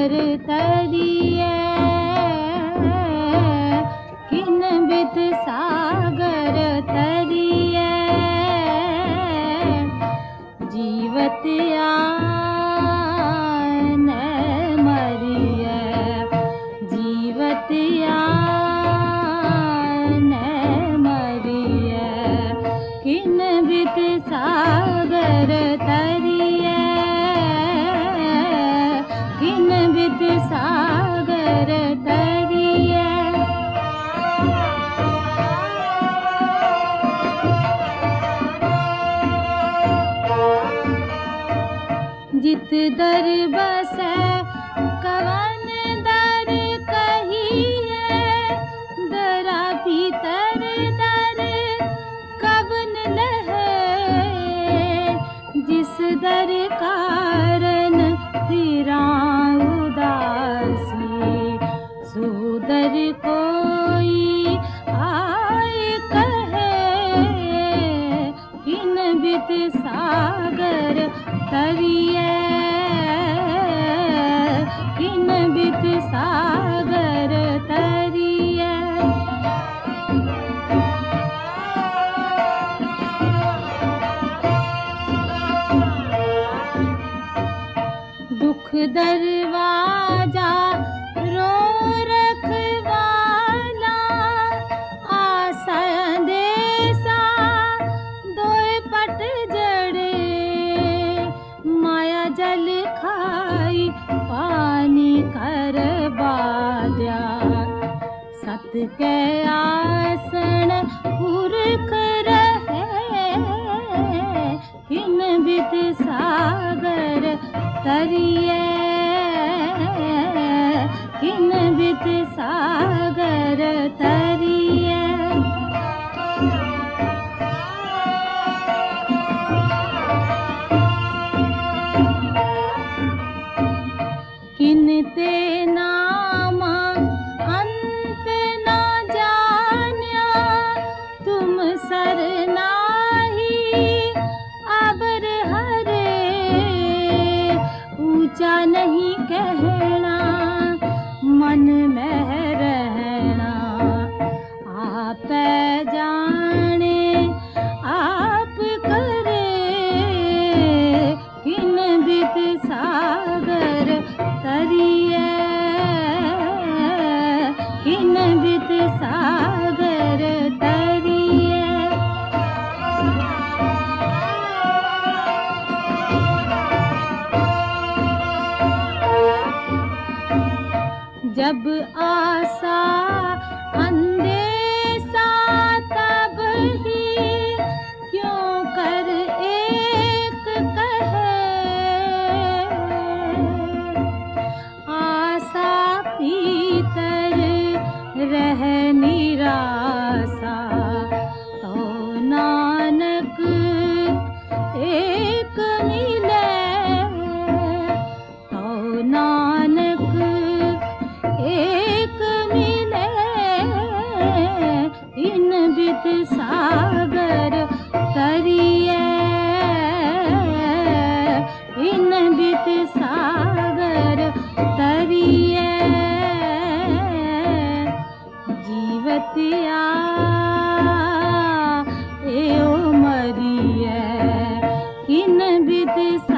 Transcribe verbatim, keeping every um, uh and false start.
सागर तरिए किन बित सागर तरिए जीवत आन मरिए जीवत आन मरिए किन बित सागर तरिए किन बित सागर तरिए जित दर बसै कवन दर कहिए दरा भीतर दर कवन लहे जिस दर कारण फिरा उदासी सो दर कोई आए कहे किन बित सागर तरिए किन बित सागर तरिए दुख दरवाजा रो रखवाला आशा देसा दोए पट जड़े माया जल खाई पानी कर बाद्या सत के आसन पुरख रहे किन बित सागर तरिए किन बित सागर तरिए किन ते नामा अंत न जान्या तुम सरनाही अबर हरे ऊंचा नहीं कहना मन में रहना आप जाने आप करे किन बित सागर तरिए किन बित सागर तरिए जब आशा अंदेशा तब ही क्यों कर एक कहे आशा भीतर रह निराशा तो नानक एक मिले तो नानक एक मिले इन बित सागर तरिए इन बित सागर तरिए जीवतिया ए ओ मरिए किन बित